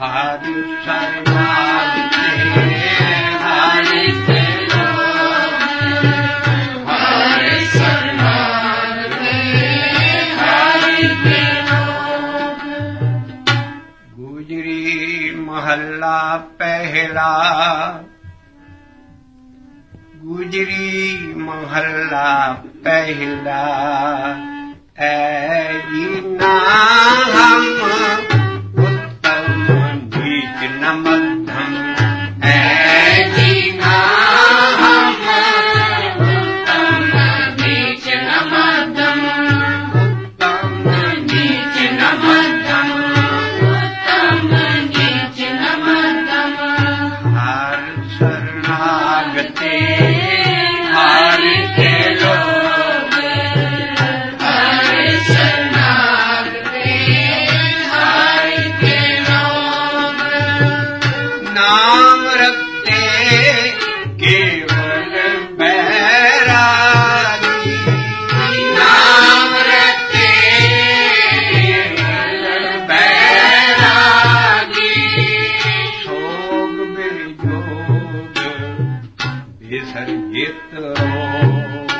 हर शरणागत हरि के लोग, हर शरणागत हरि के लोग। गुजरी महला पहला, गुजरी महला पहला, ऐ जीना हम उत्तम नीच न मध्यम, ऐ जीना हम उत्तम नीच न मध्यम, उत्तम नीच न मध्यम, उत्तम नीच न मध्यम। हर शरणागते हरि के लोग, हर शरणागते हरि के लोग। नाम रखते केवल बैरागी, नाम रखते केवल बैरागी। सोग वियोग विसर्जित रोग,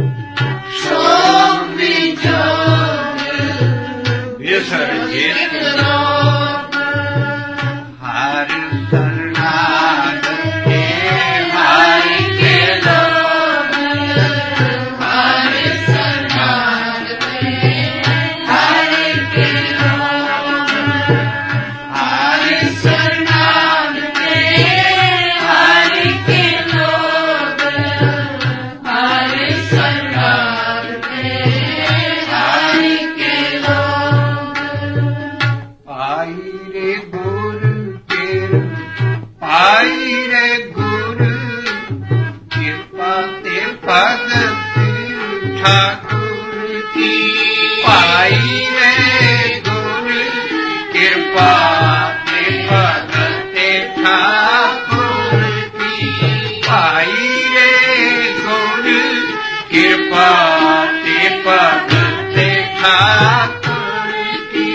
सोग वियोग विसर्जित रोग। हर शरणागत हरि के लोग, हर शरणागत हरि के लोग, हर शरणागत हरि के लोग, हर शरणागत हरि के लोग। पाई रे गुरु के, पाई रे गुरु कृपा ते भगत ठाकुर की, पाई रे गुरु कृपा ते भगत ठाकुर की, पाई रे गुरु कृपा ते भगत ठाकुर की।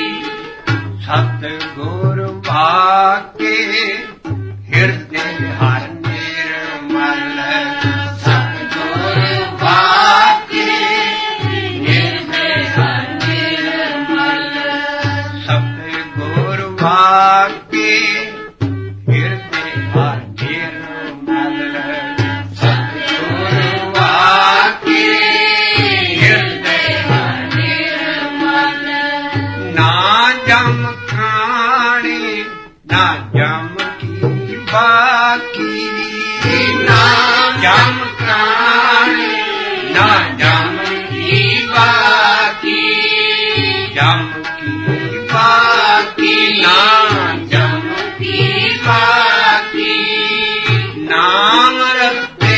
सतगुरु भाके हृदय हर निर्मल, सतगुरु भाके हृदय हर निर्मल, सतगुरु भाके हृदय हर निर्मल, सतगुरु भाके हृदय हर निर्मल। ना जम खाने ना जम की बाकी, ना जम खाने ना जम की बाकी, जम की बाकी ना जम की बाकी। नाम रखते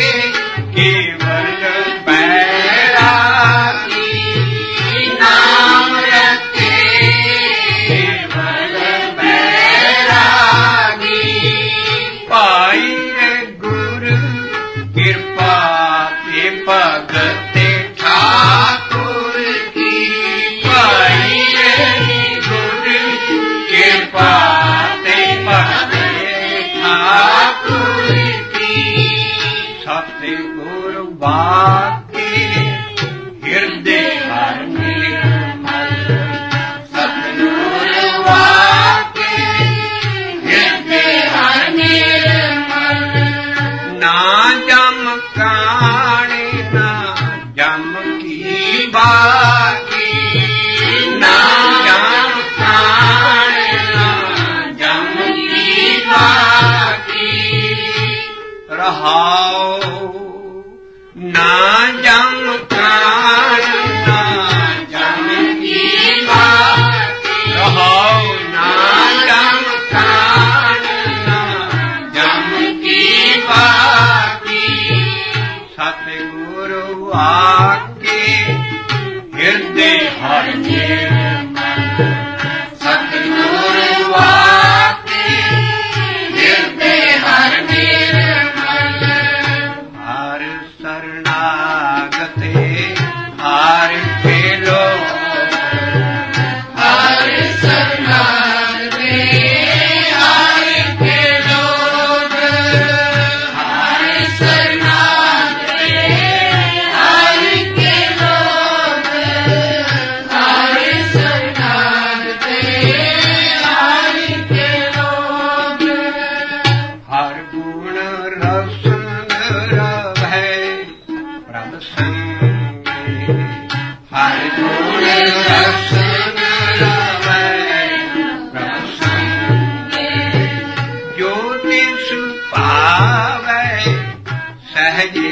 केवल बैरागी, नाम रखते केवल बैरागी।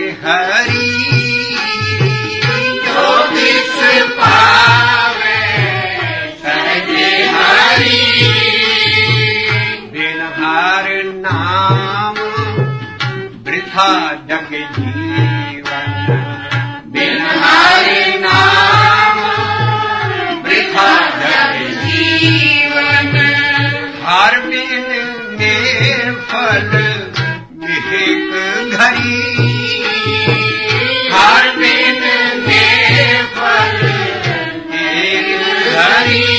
हरि जो दिस पावे सहजे हरि बिन हर नाम वृथा जग जीवन बिन हर नाम वृथा जग जीवन हर बिन निर्फल एक घड़ी हर बिन निर्फल एक घड़ी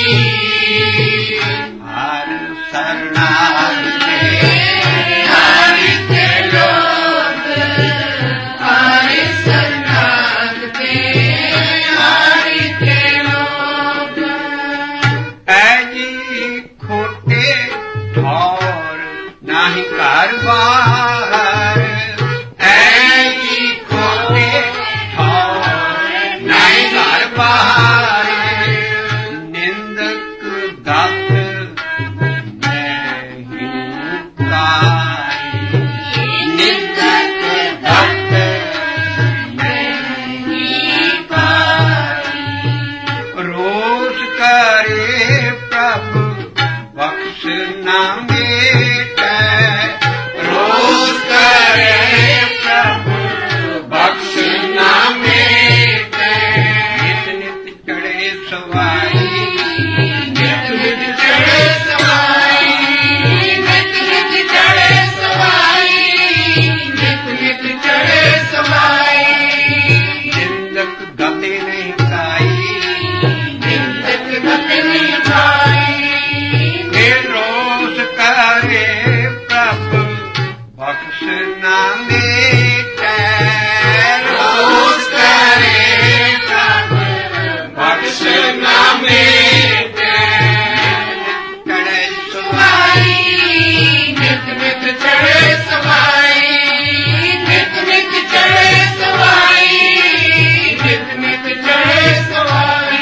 हर शरणागत हरि के लोग हर शरणागत हरि के लोग ऐजी खोटे और नाही कारबार ऐजी खोटे और नाही कारबार निंदक गात नहीं कारी निंदक गात नहीं कारी रोष करे प्रभु बख्श न मेटे रोष करे प्रभु बख्श न मेटे नित नित चढ़े सवाई नित नित चढ़े सवाई नित नित चढ़े सवाई नित नित चढ़े सवाई निंदक गते नहीं खाई निंदक गते नहीं खाई रोष करे प्रभु बख्श न मेटे रोष करे प्रभु बख्श न मेटे चढ़े सवाई नित नित चढ़े सवाई नित नित चढ़े सवाई नित नित चढ़े सवाई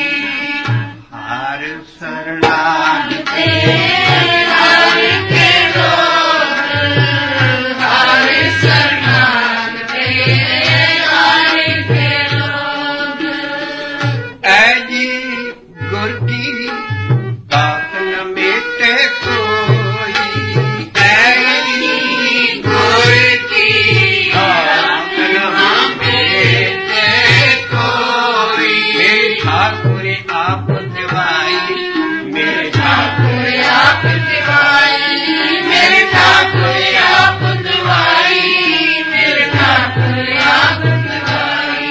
हर शरणागत हरि के लोग हर शरणागत हरि के लोग ऐजी गुर की बात न मेटे कोई ऐजी गुर की बात न मेटे कोई मेरे ठाकुर आप दिवाई मेरे ठाकुर आप दिवाई मेरे ठाकुर आप दिवाई मेरे ठाकुर आप दिवाई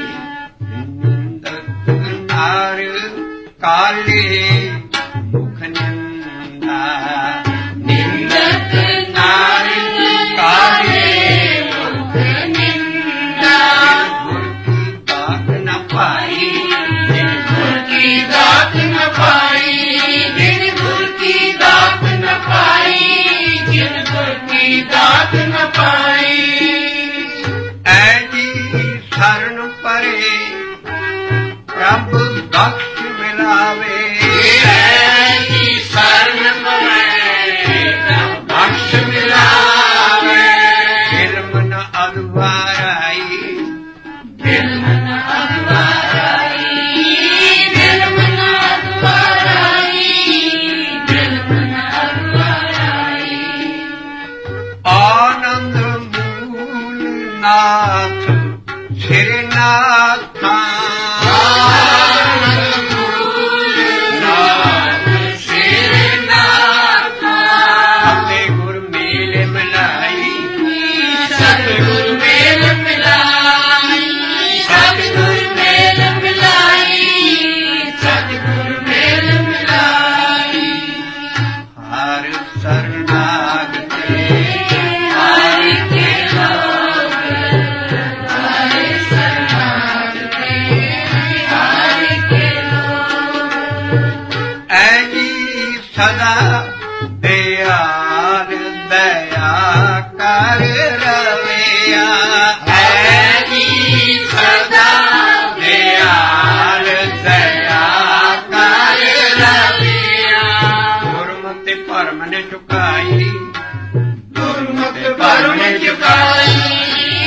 निंदक नार काले मुख निंदा निंदक नार काले मुख निंदा गुर की बात न पाई गुर की दात न पाई जिन गुर की दात न पाई जिन गुर की दात न पाई ऐजी शरण परे प्रभु बख्श मिलावे ऐजी शरण परे बख्श मिलावे फिल्म न अगवाराई फिल्म न अगवाराई फिल्म न अगवाराई फिल्म न अगवाराई आनंद मूल नाथ श्रीनाथ आनंद मूल नाथ श्रीनाथ सतगुर मेल मिलाई सतगुर मेल मिलाई सतगुर मेल मिलाई सतगुर मेल मिलाई हर शरणागत हरि के लोग हर शरणागत हरि के लोग ऐजी सदा दयाल दया कर रवैया ऐजी सदा दयाल दया कर रवैया गुरमति भरम ने चुकाई गुरमति भरम ने चुकाई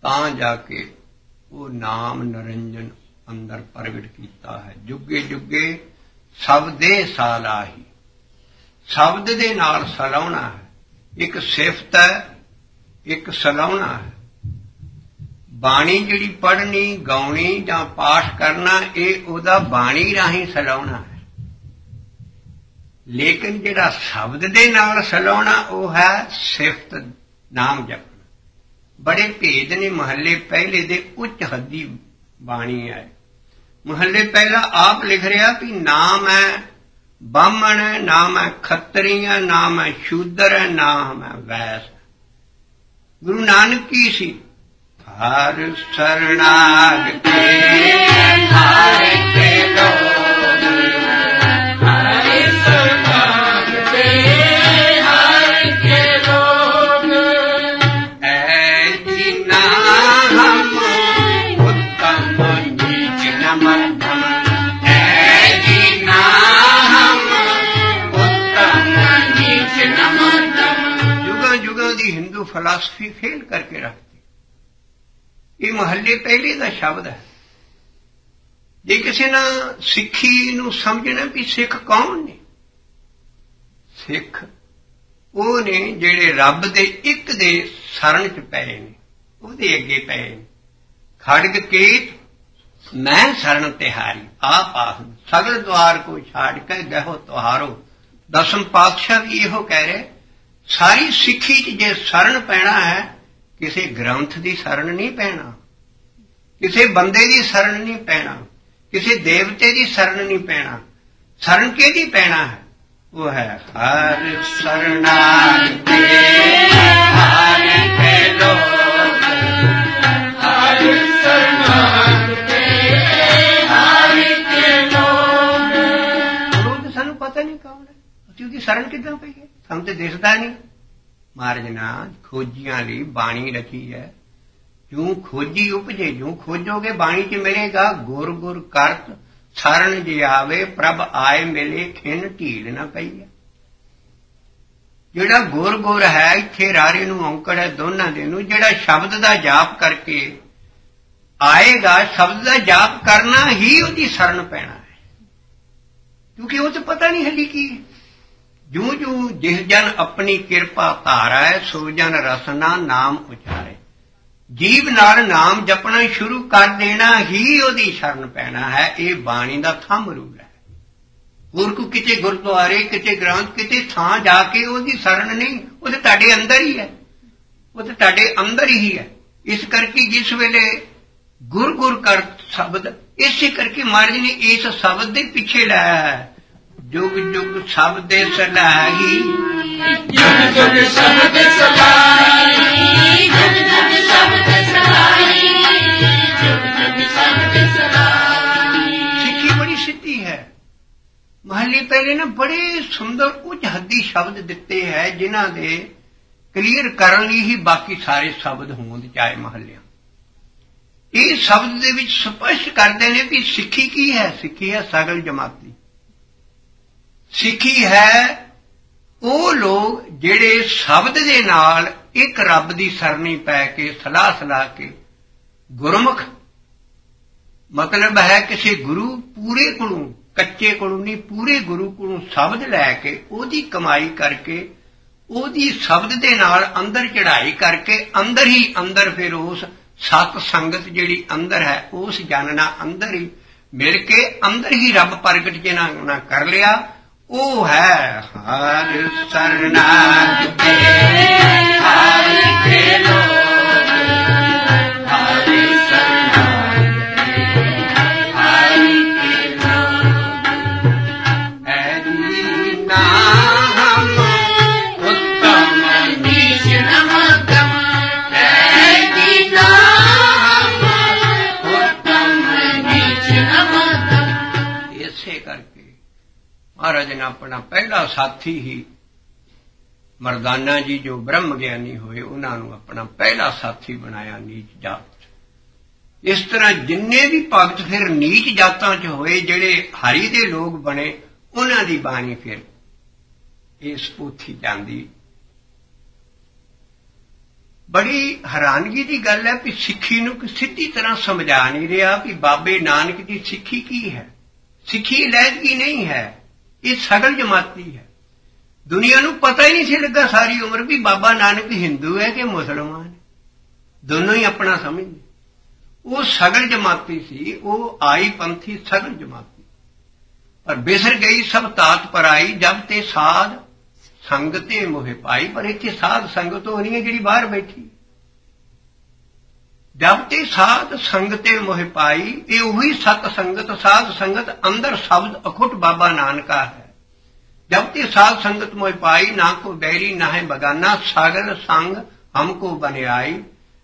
ਤਾਂ ਜਾ ਕੇ ਉਹ ਨਾਮ ਨਿਰੰਜਨ ਅੰਦਰ ਪ੍ਰਗਟ ਕੀਤਾ ਹੈ। ਜੁਗੇ ਜੁਗੇ ਸ਼ਬਦੇ ਸਾਲਾਹੀ, ਸ਼ਬਦ ਦੇ ਨਾਲ ਸਲਾਉਣਾ ਹੈ। ਇੱਕ ਸਿਫਤ ਹੈ, ਇੱਕ ਸਲਾਉਣਾ ਹੈ। ਬਾਣੀ ਜਿਹੜੀ ਪੜ੍ਹਨੀ, ਗਾਉਣੀ ਜਾਂ ਪਾਠ ਕਰਨਾ, ਇਹ ਉਹਦਾ ਬਾਣੀ ਰਾਹੀਂ ਸਲਾਉਣਾ ਹੈ। ਲੇਕਿਨ ਜਿਹੜਾ ਸ਼ਬਦ ਦੇ ਨਾਲ ਸਲਾਉਣਾ ਉਹ ਹੈ ਸਿਫਤ, ਨਾਮ ਜਪਣਾ। ਬੜੇ ਭੇਦ ਨੇ। ਮਹੱਲੇ ਪਹਿਲੇ ਦੇ ਉੱਚ ਹੱਦੀ ਬਾਣੀ ਹੈ। ਮਹੱਲੇ ਪਹਿਲਾ ਆਪ ਲਿਖ ਰਿਹਾ ਵੀ ਨਾਮ ਹੈ ਬਾਹਮਣ, ਨਾਮ ਹੈ ਖੱਤਰੀ, ਨਾਮ ਹੈ ਸ਼ੂਦਰ, ਨਾਮ ਹੈ ਵੈਸ। ਗੁਰੂ ਨਾਨਕ ਕੀ ਸੀ? ਹਰ ਸਰਣਾਗਤ ਹਰ ਕੇ ਲੋਗ, ਹਰ ਸਰਣਾਗਤ ਹਰ ਕੇ ਲੋਗ, ਐ ਜਿਨਾ ਹਮ ਉੱਤਮ ਨੀਚ ਨ ਮੱਧਮ, ਐ ਜਿਨਾ ਹਮ ਉੱਤਮ ਨੀਚ ਨ ਮੱਧਮ। ਜੁਗਾਂ ਜੁਗਾਂ ਦੀ ਹਿੰਦੂ ਫਿਲਾਸਫੀ ਫੇਲ ਕਰਕੇ ਰੱਖਦੀ। ਇਹ ਮਹੱਲੇ ਪਹਿਲੇ ਦਾ ਸ਼ਬਦ ਹੈ। ਜੇ ਕਿਸੇ ਨੇ ਸਿੱਖੀ ਨੂੰ ਸਮਝਣਾ ਵੀ ਸਿੱਖ ਕੌਣ ਨੇ, ਸਿੱਖ ਉਹ ਨੇ ਜਿਹੜੇ ਰੱਬ ਦੇ ਇੱਕ ਦੇ ਸ਼ਰਨ ਚ ਪਏ ਨੇ, ਉਹਦੇ ਅੱਗੇ ਪਏ ਨੇ। ਖੜਗ ਕੇਤ ਮੈਂ ਸ਼ਰਨ ਤਿਹਾਰੀ, ਆਪ ਆਖ ਸਗਲ ਦੁਆਰ ਕੋ ਛਾੜ ਕੇ ਗਹਿਓ ਤੁਹਾਰੋ। ਦਸਮ ਪਾਤਸ਼ਾਹ ਵੀ ਇਹੋ ਕਹਿ ਰਹੇ, ਸਾਰੀ ਸਿੱਖੀ ਚ ਜੇ ਸ਼ਰਨ ਪੈਣਾ ਹੈ, ਕਿਸੇ ਗ੍ਰੰਥ ਦੀ ਸ਼ਰਨ ਨਹੀਂ ਪੈਣਾ, ਕਿਸੇ ਬੰਦੇ ਦੀ ਸ਼ਰਨ ਨਹੀਂ ਪੈਣਾ, ਕਿਸੇ ਦੇਵਤੇ ਦੀ ਸ਼ਰਨ ਨਹੀਂ ਪੈਣਾ। ਸ਼ਰਨ ਕਿਹਦੀ ਪੈਣਾ ਹੈ? ਉਹ ਹੈ ਹਰ ਸਰਣਾਗਤ ਹਰ ਕੇ ਲੋਗ, ਹਰ ਸਰਣਾਗਤ ਹਰ ਕੇ ਲੋਗ। ਉਹ ਤਾਂ ਸਾਨੂੰ ਪਤਾ ਨਹੀਂ ਕੌਣ ਹੈ, ਅਸੀਂ ਉਹਦੀ ਸ਼ਰਨ ਕਿੱਦਾਂ ਪਈਏ? ਸਾਨੂੰ ਤੇ ਦਿਸਦਾ ਨਹੀਂ। ਮਹਾਰਾਜ ਨੇ ਖੋਜੀਆਂ ਲਈ ਬਾਣੀ ਰਚੀ ਹੈ। ਜੂੰ ਖੋਜੀ ਉਪਜੇ, ਜੂੰ ਖੋਜੋਗੇ ਬਾਣੀ ਚ ਮਿਲੇਗਾ। ਗੁਰ ਗੁਰ ਕਰਤ ਸ਼ਰਨ ਜੇ ਆਵੇ, ਪ੍ਰਭ ਆਏ ਮਿਲੇ ਖਿੰਨ ਢੀਲ ਨਾ ਪਈ। ਜਿਹੜਾ ਗੁਰ ਗੁਰ ਹੈ, ਇੱਥੇ ਰਾਰੇ ਨੂੰ ਔਂਕੜ ਹੈ ਦੋਨਾਂ ਦੇ ਨੂੰ, ਜਿਹੜਾ ਸ਼ਬਦ ਦਾ ਜਾਪ ਕਰਕੇ ਆਏਗਾ, ਸ਼ਬਦ ਦਾ ਜਾਪ ਕਰਨਾ ਹੀ ਉਹਦੀ ਸ਼ਰਨ ਪੈਣਾ ਹੈ। ਕਿਉਂਕਿ ਉਹ ਤਾਂ ਪਤਾ ਨਹੀਂ ਹਲੀ ਕੀ। ਜੂ ਜੂ ਜਿਸ ਜਨ ਆਪਣੀ ਕਿਰਪਾ ਧਾਰੈ, ਸੋ ਜਨ ਰਸਨਾ ਨਾਮ ਉਚਾਰੇ। ਜੀਵ ਨਾਲ ਨਾਮ ਜਪਣਾ ਸ਼ੁਰੂ ਕਰ ਦੇਣਾ ਹੀ ਉਹਦੀ ਸ਼ਰਨ ਪੈਣਾ ਹੈ। ਇਹ ਬਾਣੀ ਦਾ ਥੰਮ ਰੂਲ ਹੈ। ਹੋਰ ਕੋ ਕਿਤੇ ਗੁਰਦੁਆਰੇ, ਕਿਤੇ ਗ੍ਰੰਥ, ਕਿਤੇ ਥਾਂ ਜਾ ਕੇ ਉਹਦੀ ਸ਼ਰਨ ਨਹੀਂ, ਉਹ ਤਾਂ ਤੁਹਾਡੇ ਅੰਦਰ ਹੀ ਹੈ, ਉਹ ਤਾਂ ਤੁਹਾਡੇ ਅੰਦਰ ਹੀ ਹੈ। ਇਸ ਕਰਕੇ ਜਿਸ ਵੇਲੇ ਗੁਰ ਗੁਰ ਕਰ ਸ਼ਬਦ, ਇਸੇ ਕਰਕੇ ਮਹਾਰਾਜ ਨੇ ਇਸ ਸ਼ਬਦ ਦੇ ਪਿੱਛੇ ਲਾਇਆ ਹੈ, ਜੁਗ ਜੁਗ ਸ਼ਬਦੇ ਸਲਾਹੀ, ਜੁਗ ਜੁਗ ਸ਼ਬਦ ਸਲਾਹੀ, ਜੁਗ ਜੁਗ ਸ਼ਬਦ ਸਲਾਹੀ, ਜੁਗ ਜੁਗ ਸ਼ਬਦ ਸਲਾਹੀ। ਸਿੱਖੀ ਬੜੀ ਸਿੱਧੀ ਹੈ। ਮਹੱਲੇ ਪਹਿਲੇ ਨੇ ਬੜੇ ਸੁੰਦਰ ਉੱਚ ਹੱਦੀ ਸ਼ਬਦ ਦਿੱਤੇ ਹੈ, ਜਿਨ੍ਹਾਂ ਦੇ ਕਲੀਅਰ ਕਰਨ ਲਈ ਹੀ ਬਾਕੀ ਸਾਰੇ ਸ਼ਬਦ ਹੋਣ ਚਾਹੇ ਮਹੱਲਿਆਂ। ਇਹ ਸ਼ਬਦ ਦੇ ਵਿੱਚ ਸਪਸ਼ਟ ਕਰਦੇ ਨੇ ਵੀ ਸਿੱਖੀ ਕੀ ਹੈ। ਸਿੱਖੀ ਹੈ ਸਗਲ ਜਮਾਤੀ। ਸਿੱਖੀ ਹੈ ਉਹ ਲੋਕ ਜਿਹੜੇ ਸ਼ਬਦ ਦੇ ਨਾਲ ਇੱਕ ਰੱਬ ਦੀ ਸਰਨੀ ਪੈ ਕੇ ਸਲਾਹ ਸਲਾਹ ਕੇ ਗੁਰਮੁਖ, ਮਤਲਬ ਹੈ ਕਿਸੇ ਗੁਰੂ ਪੂਰੇ ਕੋਲੋਂ, ਕੱਚੇ ਕੋਲੋਂ ਨਹੀਂ, ਪੂਰੇ ਗੁਰੂ ਕੋਲੋਂ ਸ਼ਬਦ ਲੈ ਕੇ ਉਹਦੀ ਕਮਾਈ ਕਰਕੇ, ਉਹਦੀ ਸ਼ਬਦ ਦੇ ਨਾਲ ਅੰਦਰ ਚੜ੍ਹਾਈ ਕਰਕੇ, ਅੰਦਰ ਹੀ ਅੰਦਰ ਫਿਰ ਉਸ ਸਤ ਸੰਗਤ ਜਿਹੜੀ ਅੰਦਰ ਹੈ, ਉਸ ਜਾਣਨਾ ਅੰਦਰ ਹੀ ਮਿਲ ਕੇ ਅੰਦਰ ਹੀ ਰੱਬ ਪ੍ਰਗਟ ਜਿਹਨਾਂ ਕਰ ਲਿਆ, ਉਹ ਹੈ ਹਰ ਸਰਨਾਗਤ ਹਰ ਕੇ ਲੋਗ, ਹਰ ਸਰਨਾਗਤ ਹਰ ਕੇ ਲੋਗ, ਐਨੀ ਨਾ ਹਮ ਉੱਤਮ ਨੀਚ ਨ ਮੱਧਮ, ਐਨੀ ਨਾ ਹਮ ਉੱਤਮ ਨੀਚ ਨ ਮੱਧਮ। ਇਸੇ ਕਰਕੇ ਮਹਾਰਾਜ ਨੇ ਆਪਣਾ ਪਹਿਲਾ ਸਾਥੀ ਹੀ ਮਰਦਾਨਾ ਜੀ, ਜੋ ਬ੍ਰਹਮ ਗਿਆਨੀ ਹੋਏ, ਉਹਨਾਂ ਨੂੰ ਆਪਣਾ ਪਹਿਲਾ ਸਾਥੀ ਬਣਾਇਆ ਨੀਚ ਜਾਤ। ਇਸ ਤਰ੍ਹਾਂ ਜਿੰਨੇ ਵੀ ਭਗਤ ਫਿਰ ਨੀਚ ਜਾਤਾਂ 'ਚ ਹੋਏ, ਜਿਹੜੇ ਹਰੀ ਦੇ ਲੋਕ ਬਣੇ, ਉਹਨਾਂ ਦੀ ਬਾਣੀ ਫਿਰ ਇਸ ਪੋਥੀ ਜਾਂਦੀ। बड़ी हैरानगी की गल है कि सिक्खी नूं सीधी तरह समझा नहीं रहा कि बाबे नानक की सिक्खी की है। सिक्खी लहदगी नहीं है, ये सगल जमाती है। दुनिया नूं पता ही नहीं सी लगा सारी उम्र भी बाबा नानक हिंदू है कि मुसलमान है, दोनों ही अपना समझते। वो सगल जमाती सी, वो आई पंथी सगल जमाती, पर बिसर गई सब तात पर आई जब ते साध संगते मोहे पाई। पर इत्थे साध संगत होनी है जिहड़ी बाहर बैठी। जब ते साध संगते मोहे पाई, ये वही सत संगत साध संगत अंदर शब्द अखुट बाबा नानका है। जब ते साध संगत मोहे पाई, ना को बैरी ना है बगाना, सागर संग हमको बने आई।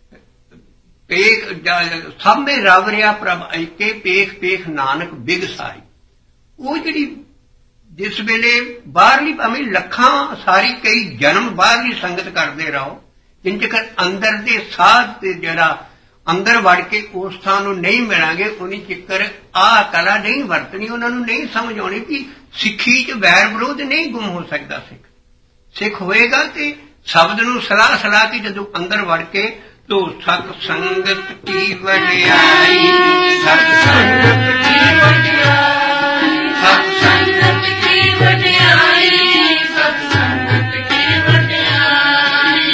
पेख सब में रब रिया प्रभ ऐके, पेख पेख नानक बिगसाई। वो जिहड़ी जिस वेले बाहरली भावें लखां सारी कई जन्म बाहरली संगत करते रहो, जिन चकर अंदर दे साध ते जरा अंदर वड़ के उस थां नूं नहीं मिलांगे, उन्हीं चिकर आ कला नहीं वरतनी, उन्होंने नहीं समझ आनी कि सिक्खी च वैर विरोध नहीं गुम हो सकता। सिख होएगा तो शब्द नूं सलाह सलाह के जदों अंदर वड़ के तो सत संगत की वडियाई, सत संगत की वडियाई, सत संगत की वडियाई, सत संगत की वडियाई।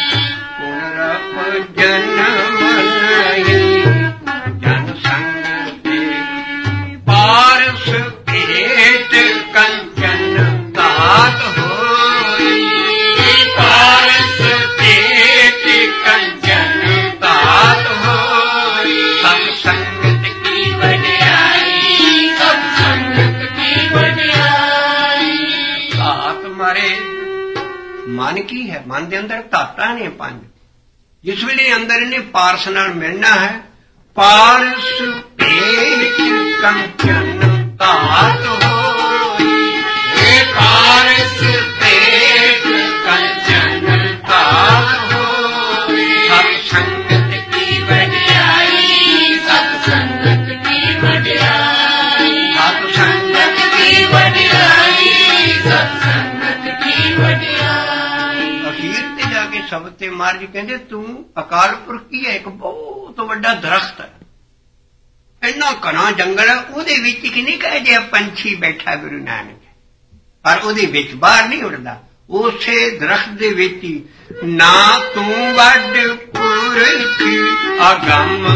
पुनरप जन्म नहीं जन संग पारस भेट कंचन तात होई, पारस भेट कंचन तात होई। सत संगत की वडियाई, सत संगत की वडियाई। तात मारे मन की है, मन के अंदर धाता ने पंज। जिस वेले अंदर इन्हें पारस नाल मिलना है, पारस भेट कंचन तात होई, पारस भेट कंचन तात होई। सत संगत की वडियाई, सत संगत की वडियाई, सत संगत की वडियाई, सत संगत की वडियाई। अखीर ते जाके शब्द ते महाराज कहंदे तू अकाल पुरख की है, एक बहुत वड्डा दरख्त है, इन्ना घना जंगल है, उहदे विच कि नहीं कहे जिहा पंछी बैठा गुरु नानक, पर उहदे विच बाहर नहीं उड़दा। उसे दरख्त दे विच ही ना तू वड पुरख अगम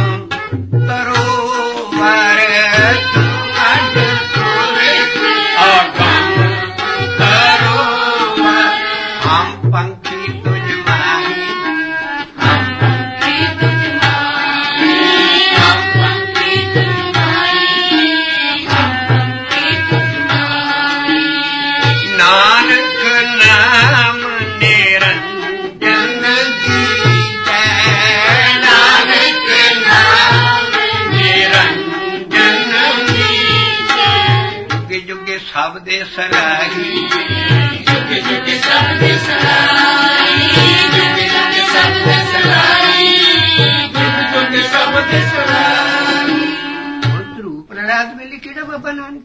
तरोवर, तू वड पुरख अगम तरोवर। हम पंछी तुझ माही, हम पंछी तुझ माही, हम पंछी तुझ माही, हम पंछी तुझ माही। नानक नाम निरंजन दीजै, नानक नाम निरंजन दीजै। जुगे जुगे सब दे सराही, जुगे जुगे सब दे सराही, जुगे जुगे सब दे सराही, जुगे जुगे सब दे सराही। हुण धरूप प्रहलाद वेले किहड़ा बाबा नानक?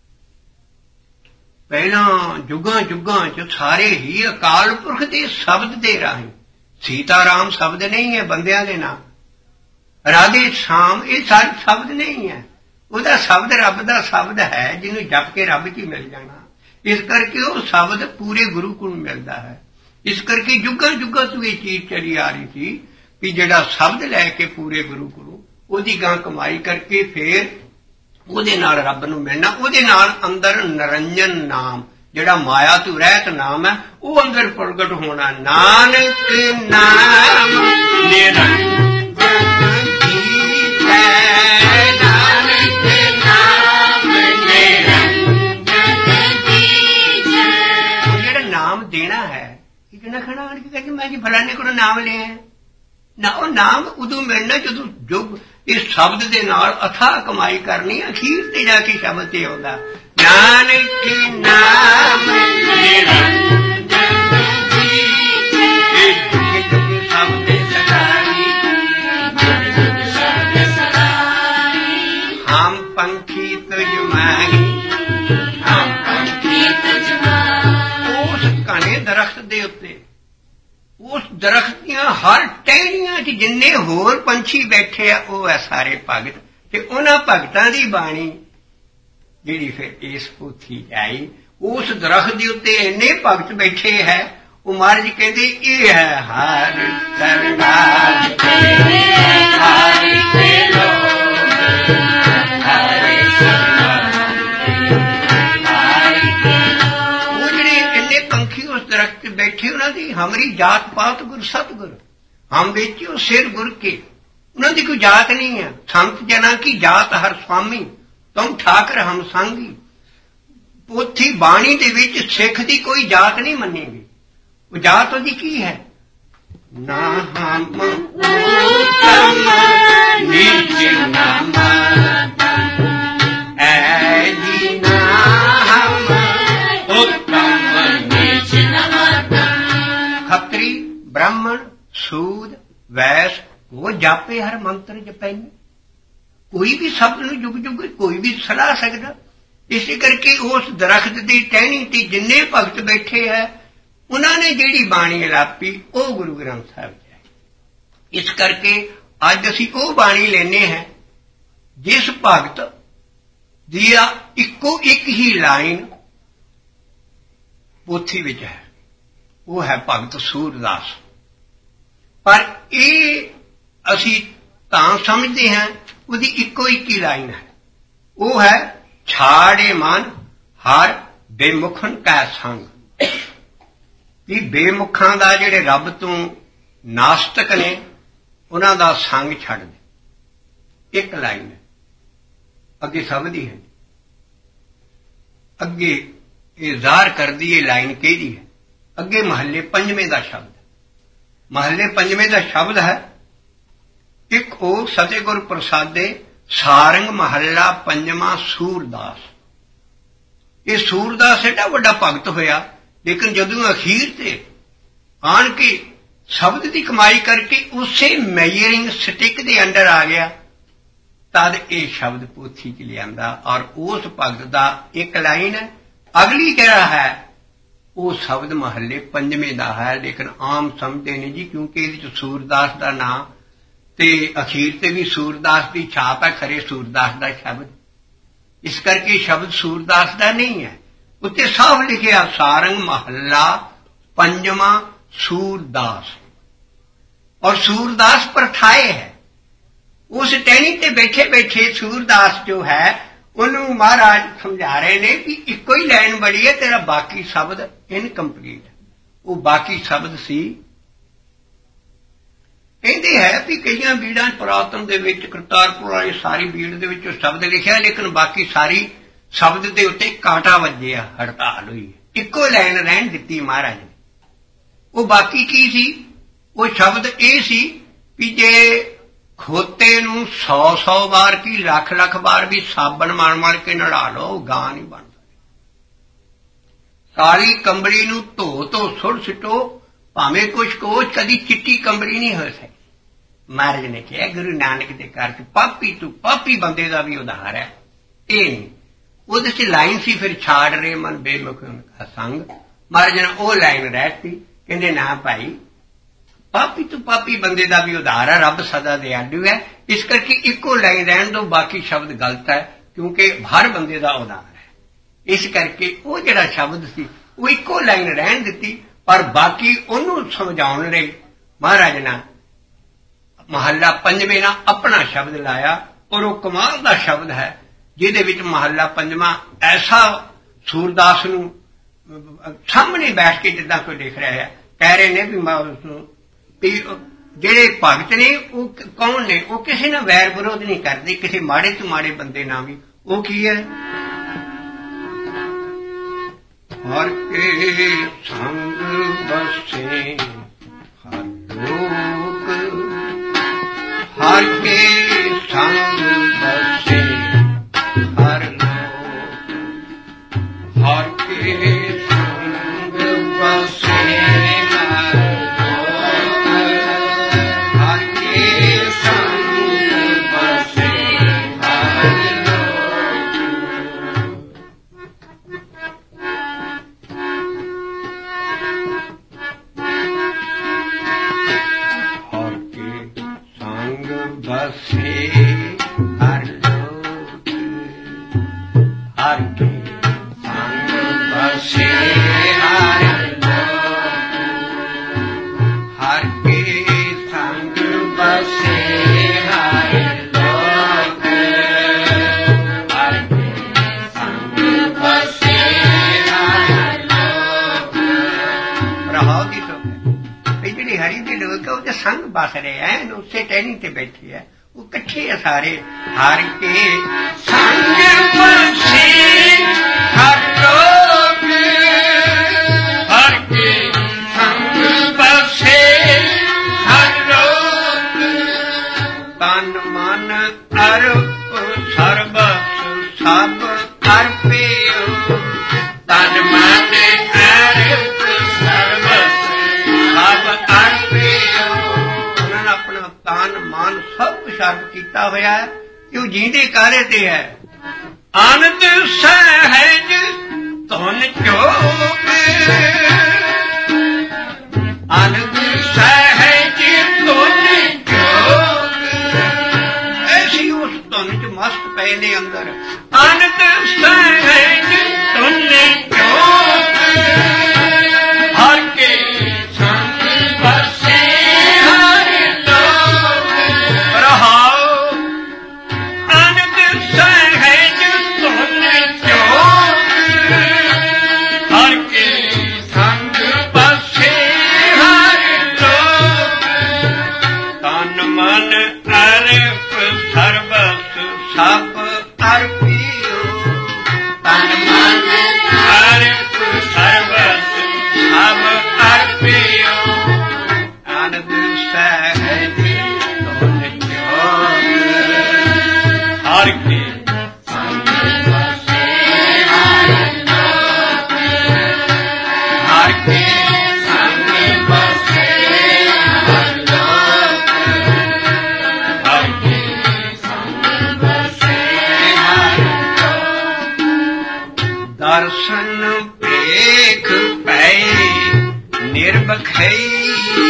पहला जुगां जुगां च सारे ही अकाल पुरख दे शब्द दे राही। सीताराम शब्द नहीं है बंदियां दे नाम, राधे श्याम ये सारे शब्द नहीं है, ਉਹਦਾ शब्द रब का शब्द है जिन्होंने जप के रब च मिल जाना। इस करके वो शब्द पूरे गुरु को मिलता है। इस करके जुगा जुगा तो ये चीज चली आ रही थी कि जिहड़ा शब्द लैके पूरे गुरु को ਉਹਦੀ गां कमाई करके फिर ਉਹਦੇ ਨਾਲ रब नूं मिलना। ਉਹਦੇ ਨਾਲ अंदर निरंजन नाम जिहड़ा माया तो रहत नाम है वो अंदर प्रगट होना। नानक नाम निरंजन खड़ा आन के कहते मैं जी फलाने को नाम लिया ना, वो नाम उदों मिलना जो जो इस शब्द के नाल अथाह कमाई करनी। अखीर ते जाके शब्द ते आउंदा नानक नाम निरंजन दीजै, जुगे जुगे शब्द सदाई, जुगे जुगे शब्द सदाई। हम पंखी तुझ माही, हम पंखी तुझ माही। उस घने दरख्त दे उत्ते उस दरख्त दियां हर टहनियां च जिन्ने होर पंछी बैठे आ वो है सारे भगत ते उन्हां भगतां दी बाणी जिहड़ी फिर इस पोथी आई उस दरख्त दे उत्ते इन्ने भगत बैठे है वो महाराज कहंदे ये है हर सरदार बैठे उन्होंने हमारी जात पात गुर सतगुर हम बेचो सिर गुर के उन्होंने कोई जात नहीं है संत जना की जात हर स्वामी तुम ठाकर हम सांगी पोथी बाणी दे विच सिख दी कोई जात नहीं मनेगी वो जात ओदी की है ना हम नीच नाम ऐ ना हम उत्तम खत्री ब्राह्मण सूद वैस वो जापे हर मंत्र जपैने कोई भी शब्द नूं जुग जुग कोई भी सलाह सकदा इस करके उस दरख्त की टहनी ते जिन्ने भगत बैठे है उन्होंने जिहड़ी बाणी अलापी वो गुरु ग्रंथ साहिब है इस करके अज असीं वो बाणी लेने हैं जिस भगत दिया इक्को एक ही लाइन पोथी विच है वो है भगत सूरदास पर ये असी तां समझते हैं उसकी इक्को एक ही लाइन है वो है छाड़े मन हर बेमुखन कै संग कि बेमुखां दा जिहड़े रब तो नास्तिक ने उन्हां दा संग छड़ दे एक लाइन है अगे समझदी है अगे ये ज़ाहिर करदी ये लाइन किहदी है अगे महल्ले पंजवें का शब्द महल्ले पंजवें का शब्द है एक ओ सतगुर प्रसादे सारंग महला पंजवा सूरदास ये सूरदास एडा वड्डा भगत होया लेकिन जदों अखीर ते आन के शब्द की कमाई करके उसे मेजरिंग स्टिक के अंडर आ गया तद ये शब्द पोथी च लिया और उस भगत का एक लाइन है अगली जरा है वो शब्द महल्ले पंजवें का है लेकिन आम समझते नहीं जी क्योंकि ये सूरदास का नाम ते अखीर ते भी सूरदास की छाप है खरे सूरदास का शब्द इस करके शब्द सूरदास का नहीं है उत्ते साफ लिखे सारंग महला पंजवा सूरदास और सूरदास परथाए है उस टहनी ते बैठे बैठे सूरदास जो है उन्होंने महाराज समझा रहे ने कि इको ही लाइन बड़ी है तेरा बाकी शब्द इनकंप्लीट वो बाकी शब्द सी कहते है कि कई बीड़ा पुरातन दे विच करतारपुर वाली सारी बीड़ दे विच शब्द लिखा लेकिन बाकी सारी शब्द के उत्ते कांटा वजे हड़ताल हुई इको लाइन रहन दिती महाराज ने वो बाकी की सी वो शब्द ये सी कि जे खोते नूं 100 बार की लख बार भी साबन मल के नड़ा लो गां नहीं बन सकती काली कंबली नूं धो सुट सिटो भावें कुछ कोच कदी चिट्टी कंबली नहीं हो सकती महाराज ने कहा गुरु नानक के घर च पापी तू पापी बंदे का भी उधार है ये नहीं उहदे च लाइन सी फिर छाड़ रे मन बेमुख का संग महाराज ने वो लाइन रहती कहंदे ना भाई पापी तो पापी बंदे का भी उधार है रब सदा दयालु है इस करके इको लाइन रहन दो बाकी शब्द गलत है क्योंकि हर बंदे का उधार है इस करके वो जिहड़ा शब्द सी वो इको लाइन रहन दिती पर बाकी उन्होंने समझाउण लई महाराज ने महला पंजवें ना अपना शब्द लाया और वो कमाल का शब्द है जिहदे विच महला पंजवा ऐसा सूरदास नूं सामने बैठ के जिद्दां कोई देख रहा है कह रहे ने भी जेड़े भगत ने वो कौन ने वो किसी ना वैर विरोध नहीं करते किसी माड़े तो माड़े बंदे ना भी वो की है हर के संग बसे हर लोक हर के संग बसे हर लोक हर के संग बसे ਜਿਹੜੇ ਹਰੀ ਦੇ ਲੋਕ ਆ ਉਹਦੇ ਸੰਗ ਬਸ ਰਹੇ ਐ ਉਸੇ ਟਹਿਣੀ ਤੇ ਬੈਠੇ ਐ ਉਹ ਇਕੱਠੇ ਆ ਸਾਰੇ ਹਰ ਕੇ ਸੰਗ ਬਸੇ ਹਰ ਲੋਕ ਹਰ ਕੇ ਸੰਗ ਬਸੇ ਹਰ ਲੋਕ ਤਨ ਮਨ ਅਰਪ ਸਰਬਸ ਸਭ ਅਰਪਿਓ ਤਨ ਮਨ ਅਰਪ ਸਰਬਸ ਸਭ ਅਰਪਿਓ ਉਹਨਾਂ ਨੇ ਆਪਣਾ ਤਨ ਮਨ ਸਭ ਕੁਛ ਅਰਪ ਕੀਤਾ ਹੋਇਆ ਹੈ ਕਿ ਉਹ ਜੀਂਦੇ ਕਾਰੇ ਤੇ ਹੈ ਆਨੰਦ ਸਹਿਜ ਧੁਨ ਚੋਕ ਆਨੰਦ ਸਹਿਜ ਧੁਨ ਚੋਕ ਐਸੀ ਉਸ ਧੁਨ ਚ ਮਸਤ ਪਏ ਨੇ ਅੰਦਰ ਆਨੰਦ ਸਹਿਜ ਧੁਨ ਚੋਕ ਹਰ ਕੇ ਸੰਗ ਬਸੇ ਹਰ ਲੋਕ ਰਹਾਓ ਆਨੰਦ ਸਹਿਜ ਧੁਨ ਚੋਕ ਹਰ ਕੇ ਸੰਗ ਬਸੇ ਹਰ ਲੋਕ ਤਨ ਮਨ ਅਰਪ ਸਰਬਸ ਸਭ ਅਰਪਿਓ ਤਨ ਮਨ ਅਰਪ ਸਰਬਸ ਸਭ ਅਰਪਿਓ ਆਨੰਦ ਸਹਿਜ ਧੁਨ ਚੋਕ ਹਰ ਕੇ ਸੰਗ ਬਸੇ ਹਰ ਲੋਕ ਹਰ ਕੇ ਸੰਗ ਬਸੇ ਹਰ ਲੋਕ ਹਰ ਕੇ ਸੰਗ ਬਸੇ ਹਰ ਲੋਕ ਦਰਸ਼ਨ ਭੇਖ ਪਏ ਨਿਰਭਖਈ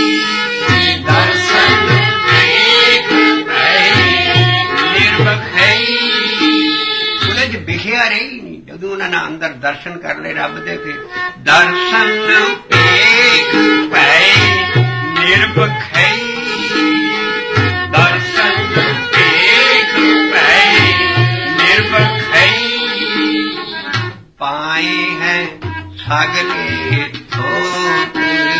ਦਰਸ਼ਨ ਭੇਖ ਪਏ ਨਿਰਭਖਈ ਉਹਦੇ ਚ ਵਿਖਿਆ ਰਹੀ ਨਹੀਂ ਜਦੋਂ ਉਹਨਾਂ ਨੇ ਅੰਦਰ ਦਰਸ਼ਨ ਕਰ ਲਏ ਰੱਬ ਦੇ ਫਿਰ ਦਰਸ਼ਨ ਭੇਖ ਪਏ ਨਿਰਭਖਈ ਦਰਸ਼ਨ ਭੇਖ ਪਏ ਨਿਰਭਖਈ ਪਾਏ ਹੈ ਸਗਲੇ ਥੋਕ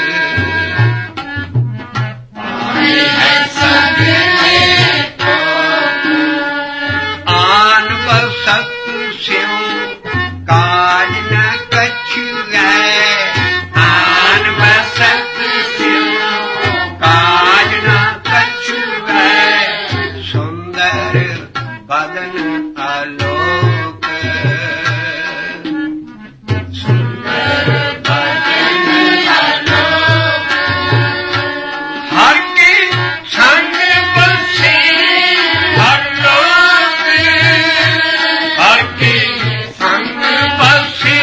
ਪਾਏ ਹੈ ਸਗਲੇ ਥੋਕ ਆਨ ਬਸਤ ਸਿਉ ਕਾਜ ਨ ਕਛੁ ਹੈ ਆਨ ਬਸਤ ਸਿਉ ਕਾਜ ਨ ਕਛੁ ਹੈ ਸੁੰਦਰ ਬਦਨ ਆਲੋਕ ਸੁੰਦਰ ਬਦਨ ਆਲੋਕ ਹਰ ਕੇ ਸੰਗ ਬਸੇ ਹਰ ਲੋਕ ਹਰ ਕੇ ਸੰਗ ਬਸੇ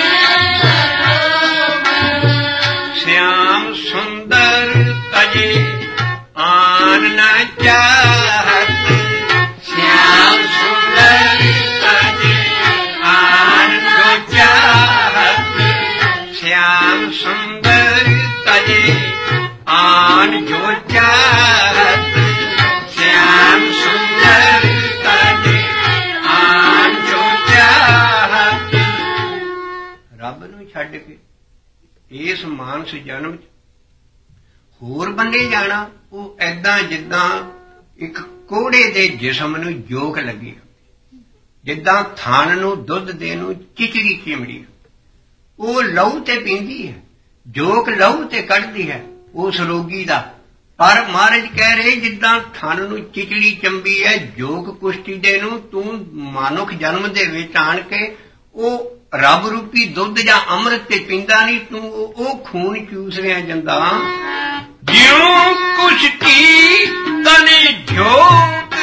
श्याम सुंदर तजे आन न चाहत श्याम सुंदर तजे आन जो चाहत श्याम सुंदर तजे आन जो चाहत श्याम सुंदर तजे आन जो चाहत रब नूं छड्ड के ਇਸ ਮਾਨਸ ਜਨਮ ਚ ਹੋਰ ਬੰਨੇ ਜਾਣਾ ਉਹ ਐਦਾਂ ਜਿੱਦਾਂ ਇੱਕ ਕੋੜੇ ਦੇ ਜਿਸਮ ਨੂੰ ਜੋਕ ਲੱਗੀ ਜਿੱਦਾਂ ਥਣ ਨੂੰ ਦੁੱਧ ਦੇ ਨੂੰ ਚਿਚੜੀ ਚਿਮੜੀ ਉਹ ਲਹੂ ਤੇ ਪੀਂਦੀ ਹੈ ਜੋਕ ਲਹੂ ਤੇ ਕੱਢਦੀ ਹੈ ਉਸ ਰੋਗੀ ਦਾ ਪਰ ਮਹਾਰਾਜ ਕਹਿ ਰਹੇ ਜਿੱਦਾਂ ਥਣ ਨੂੰ ਚਿਚੜੀ ਚੰਬੀ ਹੈ ਜੋਕ ਕੁਸ਼ਤੀ ਦੇ ਨੂੰ ਤੂੰ ਮਾਨੁਖ ਜਨਮ ਦੇ ਵਿੱਚ ਆਣ ਕੇ ਉਹ ਰੱਬ ਰੂਪੀ ਦੁੱਧ ਜਾਂ ਅੰਮ੍ਰਿਤ ਤੇ ਪੀਂਦਾ ਨਹੀਂ ਤੂੰ ਉਹ ਖੂਨ ਚੂਸ ਰਿਹਾ ਜਾਂਦਾ ਜਿਉਂ ਕੁਸ਼ਤੀ ਤਨੇ ਜੋਕ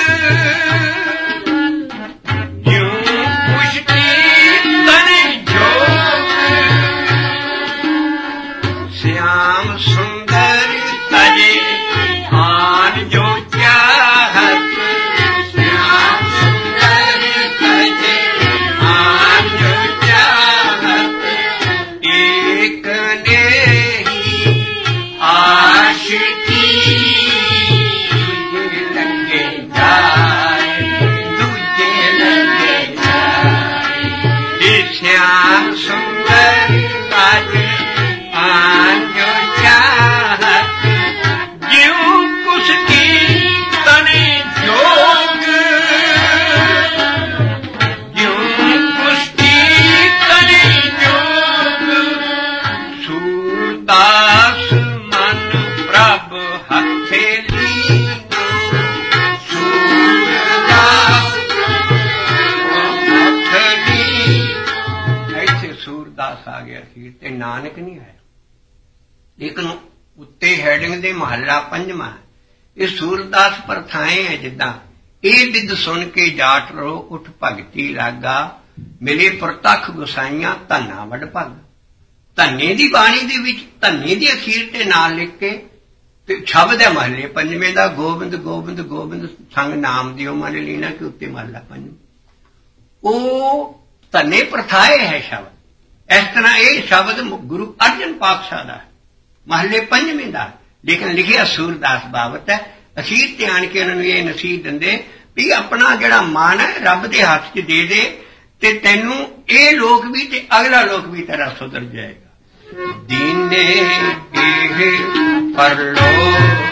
ਜਿਉਂ ਕੁਸ਼ਤੀ ਤਨੇ ਜੋਕ श्याम सुंदर तजे आन जो चाहत श्याम सुंदर तजे आन जो चाहत एक ने ही आशिकी दूजे लगे जाए दूजे लगे जाए श्याम सुंदर तजे आन जो चाहत ਤੇ ਨਾਨਕ ਨਹੀਂ ਆਇਆ। ਲੇਕਿਨ ਉੱਤੇ ਹੈਡਿੰਗ ਦੇ ਮਹੱਲਾ 5ਵਾਂ ਇਹ ਸੂਰਦਾਸ ਪਰਥਾਏ ਹੈ ਜਿੱਦਾਂ ਇਹ ਬਿੱਦ ਸੁਣ ਕੇ ਜਾਟ ਰੋ ਉੱਠ ਭਗਤੀ ਲਾਗਾ ਮਿਲੇ ਪ੍ਰਤੱਖ ਗੁਸਾਈਆਂ ਧੰਨਾ ਵੱਡ ਭਗ। ਧੰਨੇ ਦੀ ਬਾਣੀ ਦੇ ਵਿੱਚ ਧੰਨੇ ਦੀ ਅਖੀਰ ਤੇ ਨਾਲ ਲਿਖ ਕੇ ਤੇ ਸ਼ਬਦ ਹੈ ਮਹੱਲੇ 5ਵੇਂ ਦਾ ਗੋਬਿੰਦ ਗੋਬਿੰਦ ਗੋਬਿੰਦ ਸੰਗ ਨਾਮ ਦਿਓ ਮਨ ਲੀਨਾ ਕੇ ਉੱਤੇ ਮਹੱਲਾ 5 ਉਹ ਧੰਨੇ ਪ੍ਰਥਾਏ ਹੈ ਸ਼ਬਦ। ਇਸ ਤਰ੍ਹਾਂ ਇਹ ਸ਼ਬਦ ਗੁਰੂ ਅਰਜਨ ਪਾਤਸ਼ਾਹ ਦਾ ਮਹੱਲੇ 5ਵੇਂ ਦਾ ਲੇਕਿਨ ਲਿਖਿਆ ਸੂਰਦਾਸ ਬਾਬਤ ਹੈ। ਅਖੀਰ ਤੇ ਆਣ ਕੇ ਉਹਨਾਂ ਨੂੰ ਇਹ ਨਸੀਹਤ ਦਿੰਦੇ ਵੀ ਆਪਣਾ ਜਿਹੜਾ ਮਨ ਹੈ ਰੱਬ ਦੇ ਹੱਥ 'ਚ ਦੇ ਦੇ ਤੇ ਤੈਨੂੰ ਇਹ ਲੋਕ ਵੀ ਤੇ ਅਗਲਾ ਲੋਕ ਵੀ ਤੇਰਾ ਸੁਧਰ ਜਾਏਗਾ। ਦੀਨੇ ਇਹ ਪਰਲੋਕ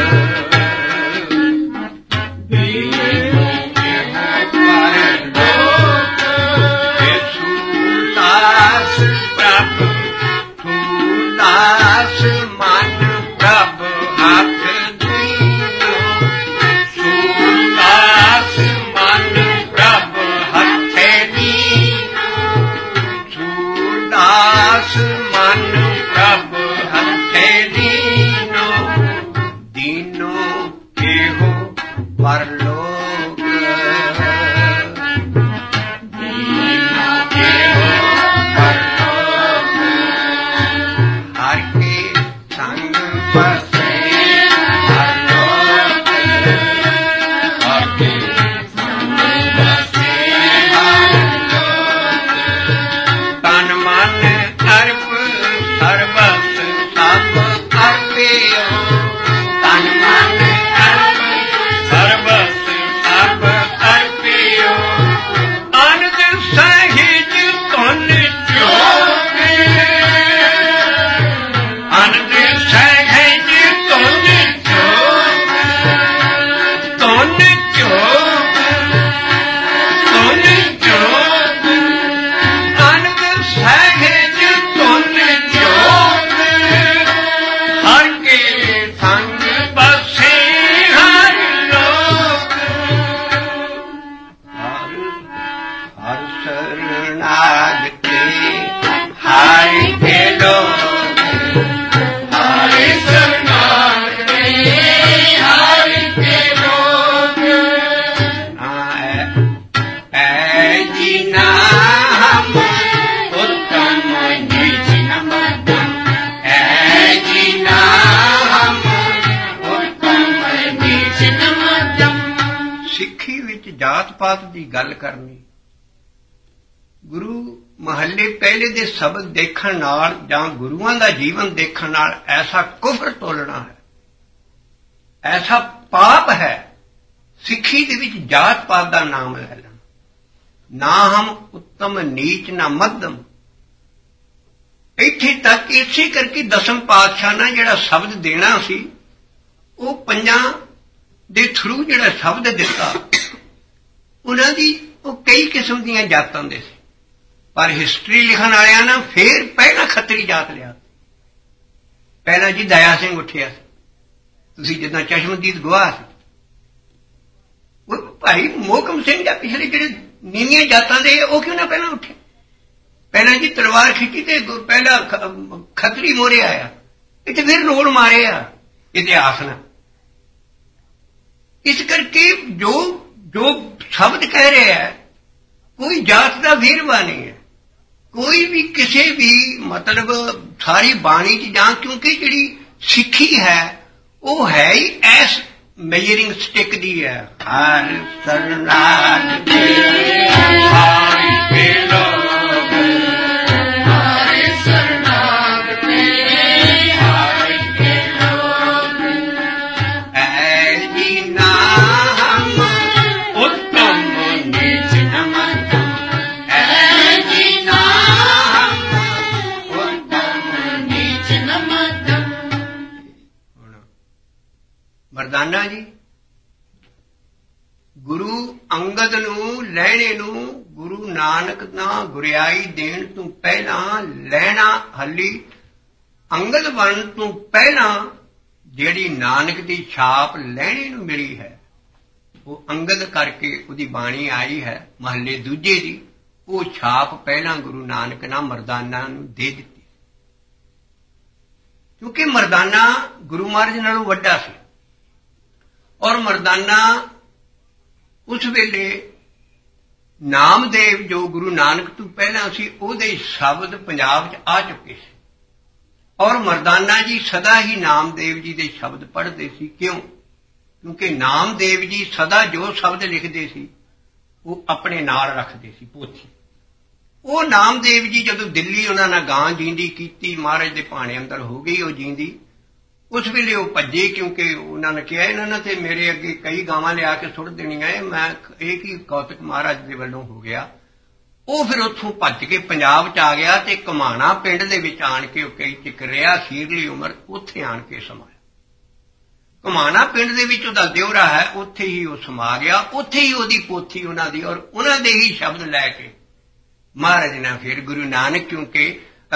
ਦੀ ਗੱਲ ਕਰਨੀ। ਗੁਰੂ ਮਹੱਲੇ ਪਹਿਲੇ ਦੇ ਸ਼ਬਦ ਦੇਖਣ ਨਾਲ ਜਾਂ ਗੁਰੂਆਂ ਦਾ ਜੀਵਨ ਦੇਖਣ ਨਾਲ ਐਸਾ ਕੁਫਰ ਤੋਲਣਾ ਹੈ, ਐਸਾ ਪਾਪ ਹੈ। ਸਿੱਖੀ ਦੇ ਵਿੱਚ ਜਾਤ ਪਾਤ ਦਾ ਨਾਮ ਲੈ ਲੈਣਾ। ਨਾ ਹਮ ਉੱਤਮ ਨੀਚ ਨਾ ਮੱਧਮ। ਇੱਥੇ ਤੱਕ ਇਸੇ ਕਰਕੇ ਦਸਮ ਪਾਤਸ਼ਾਹ ਨੇ ਜਿਹੜਾ ਸ਼ਬਦ ਦੇਣਾ ਸੀ ਉਹ ਪੰਜਾਂ ਦੇ ਥਰੂ ਜਿਹੜਾ ਸ਼ਬਦ ਦਿੱਤਾ ਉਹਨਾਂ ਦੀ ਉਹ ਕਈ ਕਿਸਮ ਦੀਆਂ ਜਾਤਾਂ ਦੇ ਸੀ। ਪਰ ਹਿਸਟਰੀ ਲਿਖਣ ਵਾਲਿਆਂ ਨੇ ਫੇਰ ਪਹਿਲਾਂ ਖੱਤਰੀ ਜਾਤ ਲਿਆ। ਪਹਿਲਾਂ ਜੀ ਦਇਆ ਸਿੰਘ ਉੱਠਿਆ ਸੀ, ਤੁਸੀਂ ਜਿੱਦਾਂ ਚਸ਼ਮਦੀਦ ਗਵਾਹ ਸੀ। ਉਹ ਭਾਈ ਮੋਹਕਮ ਸਿੰਘ ਜਾਂ ਪਿਛਲੇ ਜਿਹੜੇ ਨੀਵੀਆਂ ਜਾਤਾਂ ਦੇ ਉਹ ਕਿਉਂ ਨਾ ਪਹਿਲਾਂ ਉੱਠੇ? ਪਹਿਲਾਂ ਜੀ ਤਲਵਾਰ ਖਿੱਚੀ ਤੇ ਪਹਿਲਾਂ ਖੱਤਰੀ ਮੋਰੇ ਆਇਆ। ਇੱਥੇ ਫਿਰ ਰੋਲ ਮਾਰੇ ਆ ਇਤਿਹਾਸ ਨਾਲ। ਇਸ ਕਰਕੇ ਜੋ ਸ਼ਬਦ ਕਹਿ ਰਿਹਾ ਹੈ ਕੋਈ ਜਾਤ ਦਾ ਵੇਰਵਾ ਨਹੀਂ ਹੈ। ਕੋਈ ਵੀ ਕਿਸੇ ਵੀ ਮਤਲਬ ਸਾਰੀ ਬਾਣੀ 'ਚ ਜਾਂ ਕਿਉਂਕਿ ਜਿਹੜੀ ਸਿੱਖੀ ਹੈ ਉਹ ਹੈ ਹੀ ਐਸ ਮੇਜਰਿੰਗ ਸਟਿਕ ਦੀ ਹੈ। ਹਰ ਸਰਨਾਦ ਮਰਦਾਨਾ ਜੀ ਗੁਰੂ ਅੰਗਦ ਨੂੰ ਲੈਣੇ ਨੂੰ ਗੁਰੂ ਨਾਨਕ ਨਾਲ ਗੁਰਿਆਈ ਦੇਣ ਤੋਂ ਪਹਿਲਾਂ ਲੈਣਾ ਹੱਲੀ ਅੰਗਦ ਬਣਨ ਤੋਂ ਪਹਿਲਾਂ ਜਿਹੜੀ ਨਾਨਕ ਦੀ ਛਾਪ ਲੈਣੇ ਨੂੰ ਮਿਲੀ ਹੈ ਉਹ ਅੰਗਦ ਕਰਕੇ ਉਹਦੀ ਬਾਣੀ ਆਈ ਹੈ ਮਹੱਲੇ ਦੂਜੇ ਦੀ। ਉਹ ਛਾਪ ਪਹਿਲਾਂ ਗੁਰੂ ਨਾਨਕ ਨਾਲ ਮਰਦਾਨਾ ਨੂੰ ਦੇ ਦਿੱਤੀ। क्योंकि मरदाना गुरु महाराज नालों वड्डा सी और मरदाना उस वेले नामदेव जो गुरु नानक तो पहला सी उहदे शब्द पंजाब च आ चुके सी और मरदाना जी सदा ही नामदेव जी दे शब्द पढ़ते सी। क्यों? क्योंकि नामदेव जी सदा जो शब्द लिखते सी वो अपने नाल रखते सी पोथी। वो नामदेव जी जदों दिल्ली उन्होंने गां जींदी की महाराज दे भाणे अंदर हो गई वो जींदी, उस वेले वो भजे क्योंकि उन्होंने कहा इन्होंने तो मेरे अगे कई गावां लिया के सुट देनियां है, मैं एक ही कौतक महाराज दे वल्लों हो गया। वो फिर उत्थों भज के पंजाब च आ गया ते घमाना पिंड दे विच आण के कई चिकर रहा अखीरली उमर उत्थे आण के समाया। घमाना पिंड दे विच उहदा दिओरा है उत्थे ही वो समा गया, उत्थे ही उहदी पोथी उन्हां दी और उन्हां दे ही शब्द लैके महाराज ने फिर गुरु नानक क्योंकि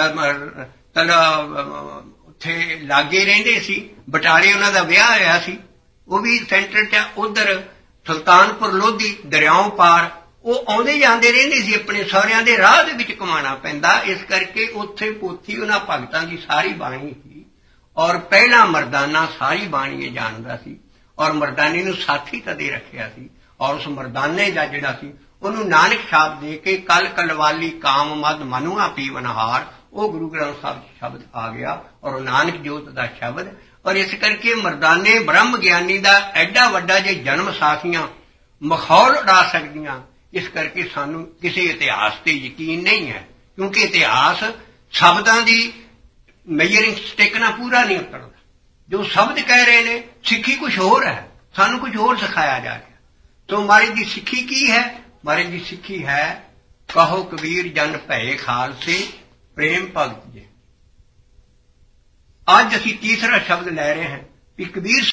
उत्थे लागे रहिंदे सी, बटाले उन्हां दा विआह होया सी, वो भी सेंटर च उधर सुल्तानपुर लोधी दरियाओं पार वो आउंदे जांदे रहिंदे सी, अपने सहुरिਆਂ दे राह दे विच घुमाना पैंदा। इस करके उत्थे पोथी उन्हां भगतां दी सारी बाणी सी और पहला मरदाना सारी बाणी जानदा सी और मरदाने नूं साथी कदे रखिया सी और उस मरदाने दा जिहड़ा सी उन्होंने नानक छाप दे के कल कलवाली काम मद मनुआ पीवनहार वो गुरु ग्रंथ साहब शब्द आ गया और नानक जोत का शब्द। और इस करके मरदाने ब्रह्म ज्ञानी का एडा वड्डा जे जन्म साखियां मखौल उड़ा सकदियां। इस करके सानू किसी इतिहास ते यकीन नहीं है क्योंकि इतिहास शब्दां दी मेजरिंग स्टिक ना पूरा नहीं उतरदा। जो शब्द कह रहे ने सिक्खी कुछ होर है, सानू कुछ होर सिखाया जा रहा। तो महाराज दी सिक्खी की है? महाराज दी सिक्खी है कहो कबीर जन भय खालसे प्रेम भगत जे। आज असी तीसरा शब्द लै रहे हैं कि कबीर